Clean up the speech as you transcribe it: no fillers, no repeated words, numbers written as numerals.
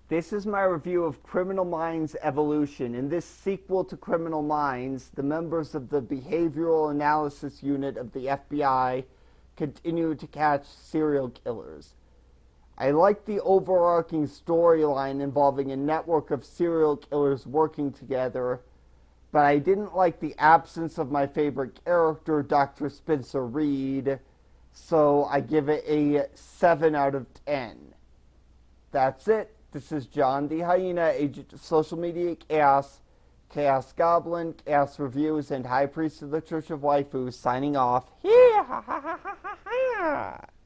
This is my review of Criminal Minds Evolution. In this sequel to Criminal Minds, the members of the Behavioral Analysis Unit of the FBI continue to catch serial killers. I like the overarching storyline involving a network of serial killers working together, but I didn't like the absence of my favorite character, Dr. Spencer Reid, so I give it a 7 out of 10. That's it. This is John the Hyena, agent of social media chaos, Chaos Goblin, Chaos Reviews, and High Priest of the Church of Waifu, signing off.